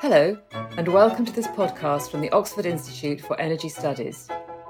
Hello, and welcome to this podcast from the Oxford Institute for Energy Studies.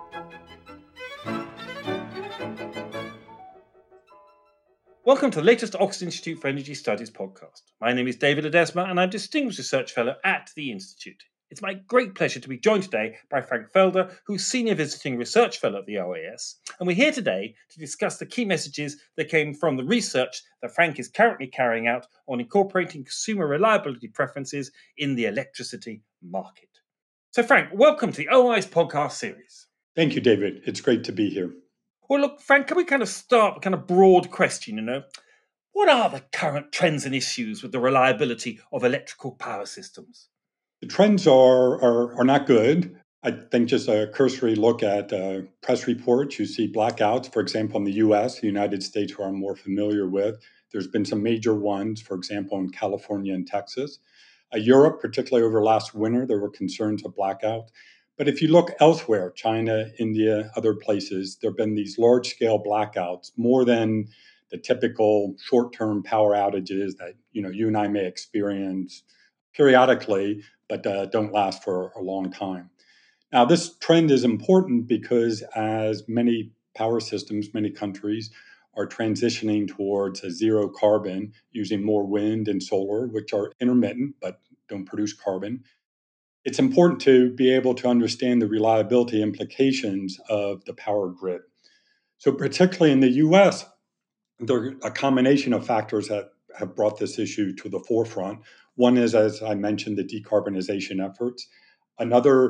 Welcome to the latest Oxford Institute for Energy Studies podcast. My name is David Ledesma, and I'm Distinguished Research Fellow at the Institute. It's my great pleasure to be joined today by Frank Felder, who's Senior Visiting Research Fellow at the OAS. And we're here today to discuss the key messages that came from the research that Frank is currently carrying out on incorporating consumer reliability preferences in the electricity market. So Frank, welcome to the OIS podcast series. Thank you, David. It's great to be here. Well, look, Frank, can we start with a broad question, What are the current trends and issues with the reliability of electrical power systems? The trends are not good. I think just a cursory look at press reports, you see blackouts, for example, in the US, the United States, where I'm more familiar with. There's been some major ones, for example, in California and Texas. Europe, particularly over last winter, there were concerns of blackout. But if you look elsewhere, China, India, other places, there have been these large-scale blackouts, more than the typical short-term power outages that you and I may experience periodically, but don't last for a long time. Now, this trend is important because as many power systems, many countries are transitioning towards a zero carbon, using more wind and solar, which are intermittent but don't produce carbon. It's important to be able to understand the reliability implications of the power grid. So particularly in the US, there are a combination of factors that have brought this issue to the forefront. One is, as I mentioned, the decarbonization efforts. Another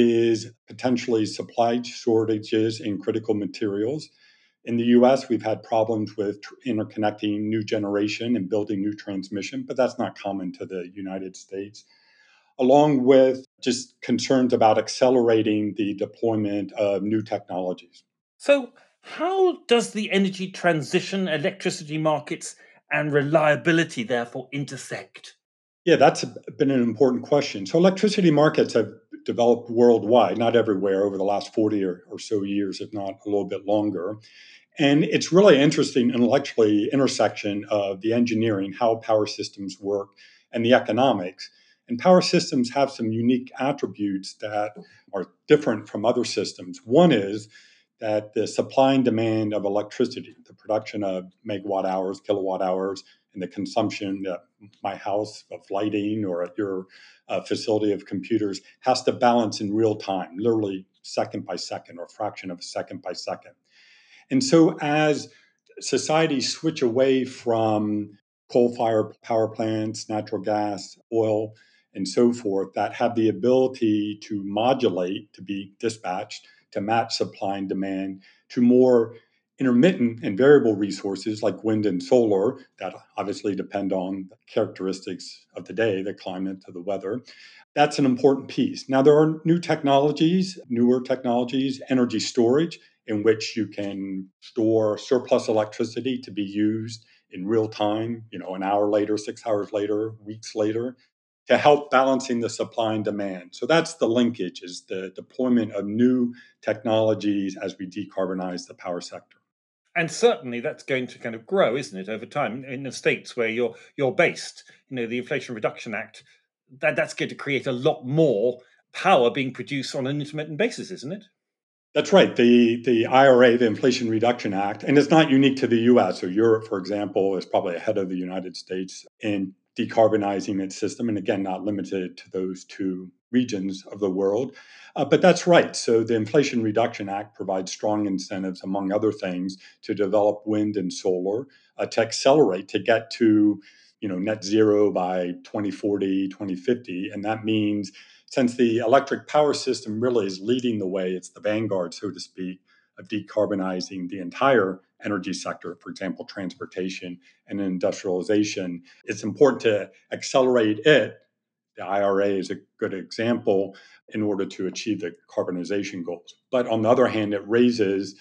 is potentially supply shortages in critical materials. In the US, we've had problems with interconnecting new generation and building new transmission, but that's not common to the United States, along with just concerns about accelerating the deployment of new technologies. So, how does the energy transition, electricity markets, and reliability therefore intersect? Yeah, that's been an important question. So, electricity markets have developed worldwide, not everywhere, over the last 40 or so years, if not a little bit longer. And it's really interesting intellectually intersection of the engineering, how power systems work, and the economics. And power systems have some unique attributes that are different from other systems. One is that the supply and demand of electricity, the production of megawatt hours, kilowatt hours, and the consumption at my house of lighting or at your facility of computers has to balance in real time, literally second by second or fraction of a second by second. And so as societies switch away from coal-fired power plants, natural gas, oil, and so forth, that have the ability to modulate, to be dispatched, to match supply and demand, to more intermittent and variable resources like wind and solar that obviously depend on the characteristics of the day, the climate, the weather. That's an important piece. Now, there are new technologies, newer technologies, energy storage, in which you can store surplus electricity to be used in real time, an hour later, 6 hours later, weeks later, to help balancing the supply and demand. So that's the linkage, is the deployment of new technologies as we decarbonize the power sector. And certainly that's going to grow, isn't it, over time in the states where you're based. The Inflation Reduction Act, that's going to create a lot more power being produced on an intermittent basis, isn't it? That's right. The IRA, the Inflation Reduction Act, and it's not unique to the US. So Europe, for example, is probably ahead of the United States in decarbonizing its system. And again, not limited to those two regions of the world. But that's right. So the Inflation Reduction Act provides strong incentives, among other things, to develop wind and solar, to accelerate, to get to net zero by 2040, 2050. And that means since the electric power system really is leading the way, it's the vanguard, so to speak, of decarbonizing the entire energy sector, for example, transportation and industrialization. It's important to accelerate it. The IRA is a good example in order to achieve the carbonization goals. But on the other hand, it raises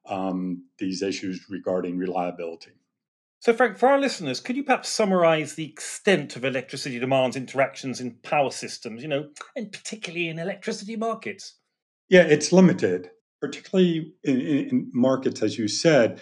these issues regarding reliability. So, Frank, for our listeners, could you perhaps summarize the extent of electricity demand's interactions in power systems, and particularly in electricity markets? Yeah, it's limited, particularly in markets, as you said,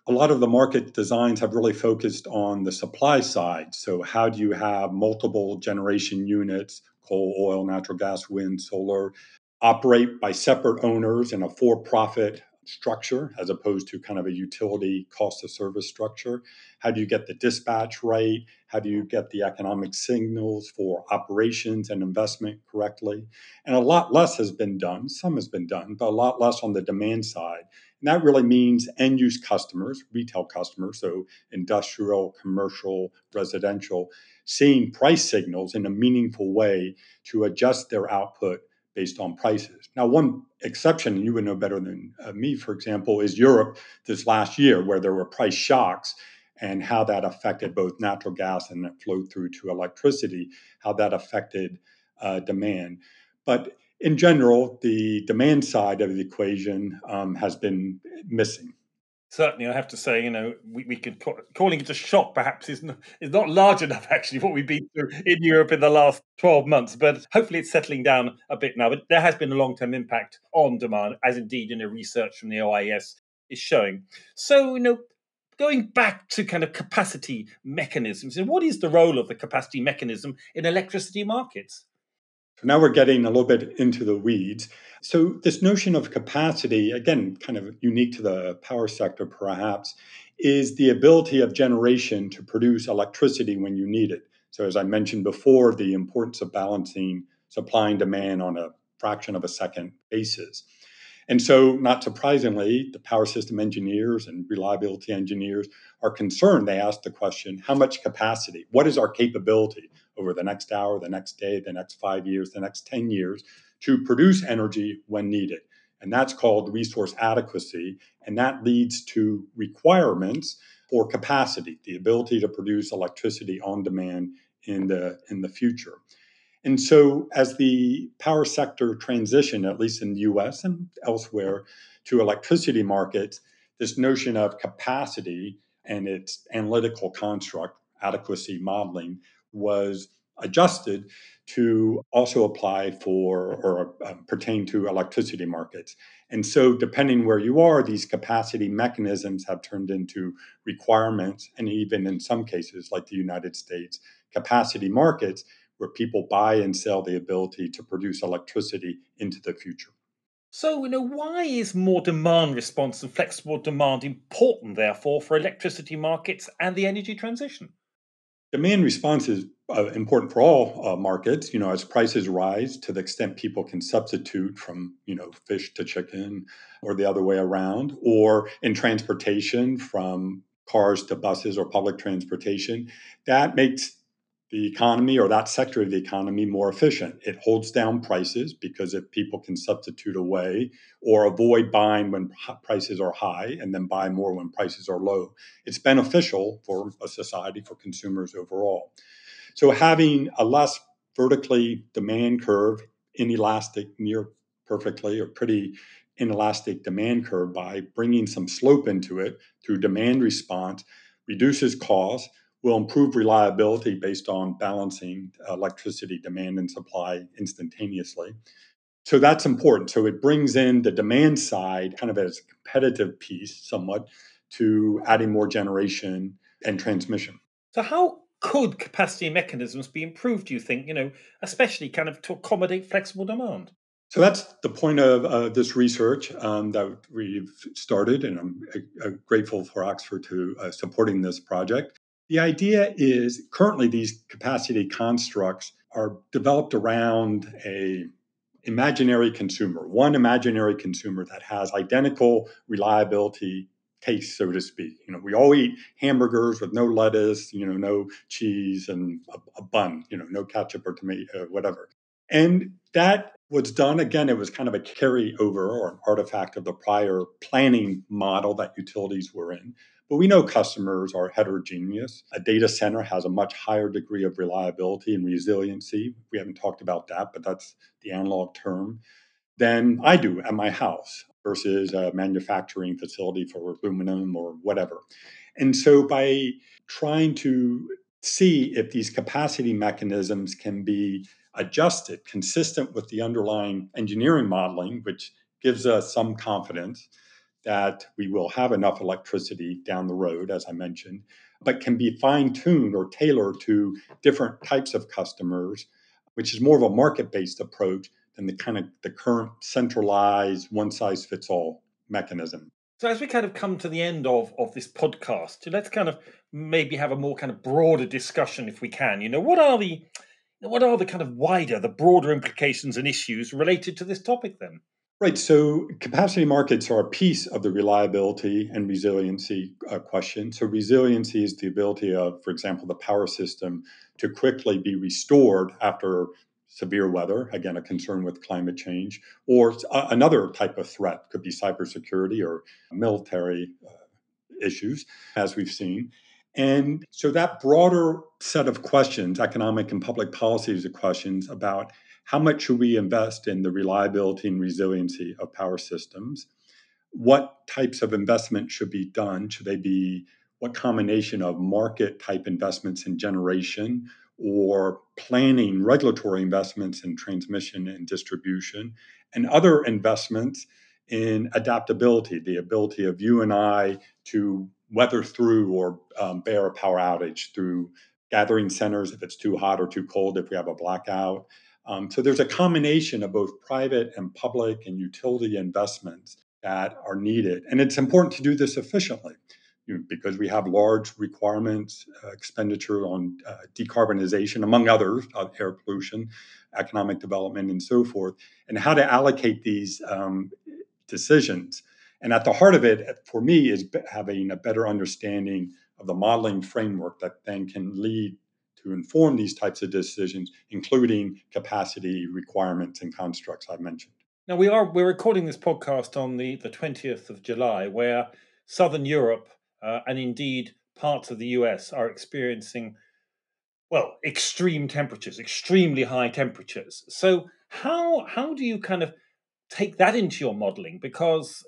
a lot of the market designs have really focused on the supply side. So how do you have multiple generation units, coal, oil, natural gas, wind, solar, operate by separate owners in a for-profit structure as opposed to kind of a utility cost of service structure? How do you get the dispatch right? How do you get the economic signals for operations and investment correctly? And a lot less has been done. Some has been done, but a lot less on the demand side. And that really means end use customers, retail customers, so industrial, commercial, residential, seeing price signals in a meaningful way to adjust their output based on prices. Now, one exception, and you would know better than me, for example, is Europe this last year, where there were price shocks and how that affected both natural gas and it flowed through to electricity, how that affected demand. But in general, the demand side of the equation has been missing. Certainly, I have to say, we could calling it a shock perhaps is not large enough, actually, what we've been through in Europe in the last 12 months. But hopefully it's settling down a bit now. But there has been a long-term impact on demand, as indeed, research from the OIS is showing. So, going back to kind of capacity mechanisms, what is the role of the capacity mechanism in electricity markets? So now we're getting a little bit into the weeds. So, this notion of capacity, again, kind of unique to the power sector perhaps, is the ability of generation to produce electricity when you need it. So, as I mentioned before, the importance of balancing supply and demand on a fraction of a second basis. And so, not surprisingly, the power system engineers and reliability engineers are concerned. They ask the question, how much capacity? What is our capability over the next hour, the next day, the next 5 years, the next 10 years to produce energy when needed? And that's called resource adequacy. And that leads to requirements for capacity, the ability to produce electricity on demand in the future. And so, as the power sector transitioned, at least in the US and elsewhere, to electricity markets, this notion of capacity and its analytical construct, adequacy modeling, was adjusted to also apply for or pertain to electricity markets. And so, depending where you are, these capacity mechanisms have turned into requirements, and even in some cases, like the United States, capacity markets where people buy and sell the ability to produce electricity into the future. So, why is more demand response and flexible demand important, therefore, for electricity markets and the energy transition? Demand response is important for all markets. As prices rise, to the extent people can substitute from fish to chicken, or the other way around, or in transportation from cars to buses or public transportation, that makes the economy or that sector of the economy more efficient. It holds down prices because if people can substitute away or avoid buying when prices are high and then buy more when prices are low, it's beneficial for a society, for consumers overall. So having a less vertically demand curve, inelastic, near perfectly or pretty inelastic demand curve by bringing some slope into it through demand response reduces costs, will improve reliability based on balancing electricity demand and supply instantaneously. So that's important. So it brings in the demand side kind of as a competitive piece somewhat to adding more generation and transmission. So, how could capacity mechanisms be improved, do you think, especially kind of to accommodate flexible demand? So that's the point of this research that we've started, and I'm grateful for Oxford to supporting this project. The idea is currently these capacity constructs are developed around a imaginary consumer, one imaginary consumer that has identical reliability taste, so to speak. We all eat hamburgers with no lettuce, no cheese and a bun, no ketchup or tomato, whatever. And that was done, again, it was kind of a carryover or an artifact of the prior planning model that utilities were in. But we know customers are heterogeneous. A data center has a much higher degree of reliability and resiliency. We haven't talked about that, but that's the analog term, than I do at my house versus a manufacturing facility for aluminum or whatever. And so by trying to see if these capacity mechanisms can be adjusted consistent with the underlying engineering modeling, which gives us some confidence that we will have enough electricity down the road, as I mentioned, but can be fine-tuned or tailored to different types of customers, which is more of a market-based approach than the current centralized one-size-fits-all mechanism. So as we kind of come to the end of this podcast, let's kind of maybe have a more kind of broader discussion if we can. What are the kind of wider, the broader implications and issues related to this topic then? Right. So capacity markets are a piece of the reliability and resiliency question. So resiliency is the ability of, for example, the power system to quickly be restored after severe weather, again, a concern with climate change, or another type of threat, could be cybersecurity or military issues, as we've seen. And so that broader set of questions, economic and public policies of questions about how much should we invest in the reliability and resiliency of power systems? What types of investment should be done? Should they be what combination of market type investments in generation or planning regulatory investments in transmission and distribution and other investments in adaptability, the ability of you and I to weather through or bear a power outage through gathering centers if it's too hot or too cold, if we have a blackout. So there's a combination of both private and public and utility investments that are needed. And it's important to do this efficiently because we have large requirements, expenditure on decarbonization, among others, air pollution, economic development, and so forth, and how to allocate these decisions. And at the heart of it, for me, is having a better understanding of the modeling framework that then can lead to inform these types of decisions, including capacity requirements and constructs I've mentioned. Now we're recording this podcast on the 20th of July, where Southern Europe and indeed parts of the US are experiencing, well, extreme temperatures, extremely high temperatures. So how do you kind of take that into your modeling? Because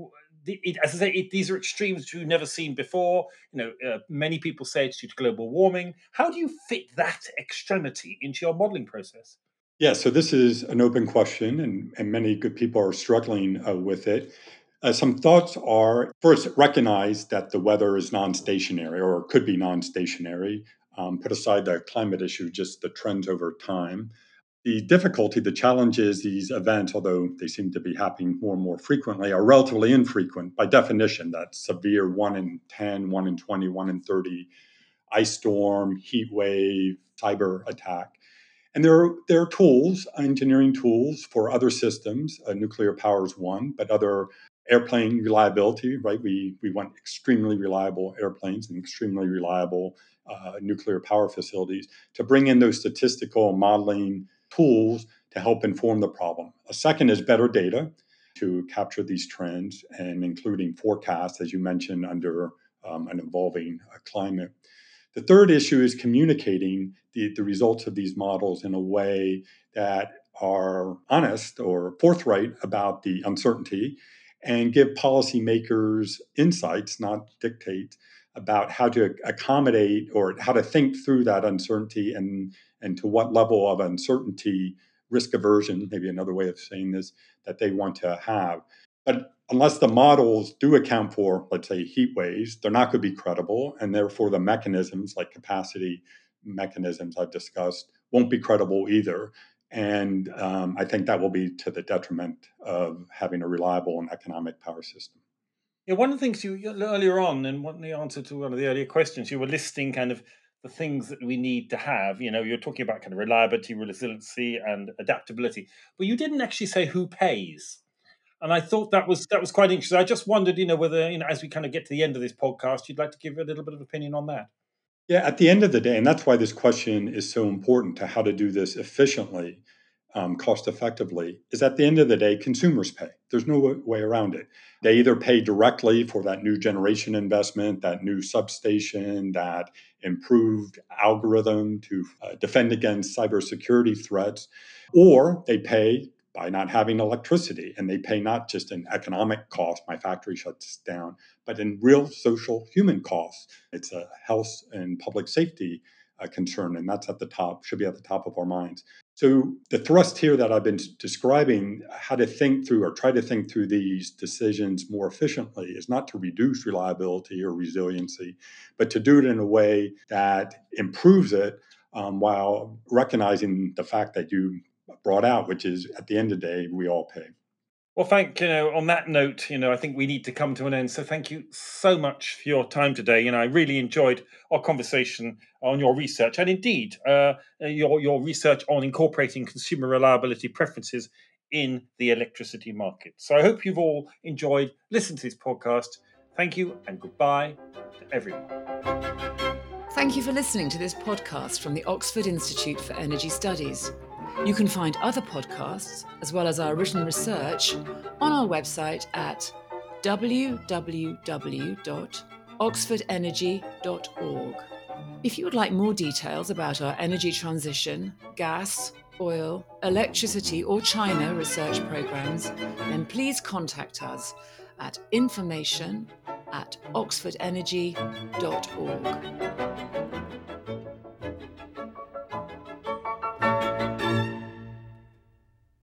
as I say, these are extremes we've never seen before. Many people say it's due to global warming. How do you fit that extremity into your modeling process? Yeah, so this is an open question, and many good people are struggling with it. Some thoughts are first, recognize that the weather is non stationary or could be non stationary. Put aside the climate issue, just the trends over time. The difficulty, the challenge is these events, although they seem to be happening more and more frequently, are relatively infrequent by definition. That severe 1 in 10, 1 in 20, 1 in 30 ice storm, heat wave, cyber attack. And there are tools, engineering tools for other systems. Nuclear power is one, but other airplane reliability, right? We want extremely reliable airplanes and extremely reliable nuclear power facilities to bring in those statistical modeling tools to help inform the problem. A second is better data to capture these trends and including forecasts, as you mentioned, under an evolving climate. The third issue is communicating the results of these models in a way that are honest or forthright about the uncertainty and give policymakers insights, not dictate, about how to accommodate or how to think through that uncertainty and to what level of uncertainty, risk aversion, maybe another way of saying this, that they want to have. But unless the models do account for, let's say, heat waves, they're not going to be credible. And therefore, the mechanisms like capacity mechanisms I've discussed won't be credible either. And I think that will be to the detriment of having a reliable and economic power system. Yeah, one of the things you earlier on, and one the answer to one of the earlier questions, you were listing kind of the things that we need to have. You're talking about kind of reliability, resiliency, and adaptability, but you didn't actually say who pays. And I thought that was quite interesting. I just wondered, whether as we kind of get to the end of this podcast, you'd like to give a little bit of opinion on that. Yeah, at the end of the day, and that's why this question is so important to how to do this efficiently, cost effectively, is at the end of the day, consumers pay. There's no way around it. They either pay directly for that new generation investment, that new substation, that improved algorithm to defend against cybersecurity threats, or they pay by not having electricity. And they pay not just an economic cost, my factory shuts down, but in real social human costs. It's a health and public safety concern, and that's at the top, should be at the top of our minds. So the thrust here that I've been describing, how to think through or try to think through these decisions more efficiently, is not to reduce reliability or resiliency, but to do it in a way that improves it while recognizing the fact that you brought out, which is at the end of the day, we all pay. Well, on that note, I think we need to come to an end. So thank you so much for your time today. I really enjoyed our conversation on your research and indeed your research on incorporating consumer reliability preferences in the electricity market. So I hope you've all enjoyed listening to this podcast. Thank you and goodbye to everyone. Thank you for listening to this podcast from the Oxford Institute for Energy Studies. You can find other podcasts, as well as our written research, on our website at www.oxfordenergy.org. If you would like more details about our energy transition, gas, oil, electricity or China research programs, then please contact us at information@oxfordenergy.org.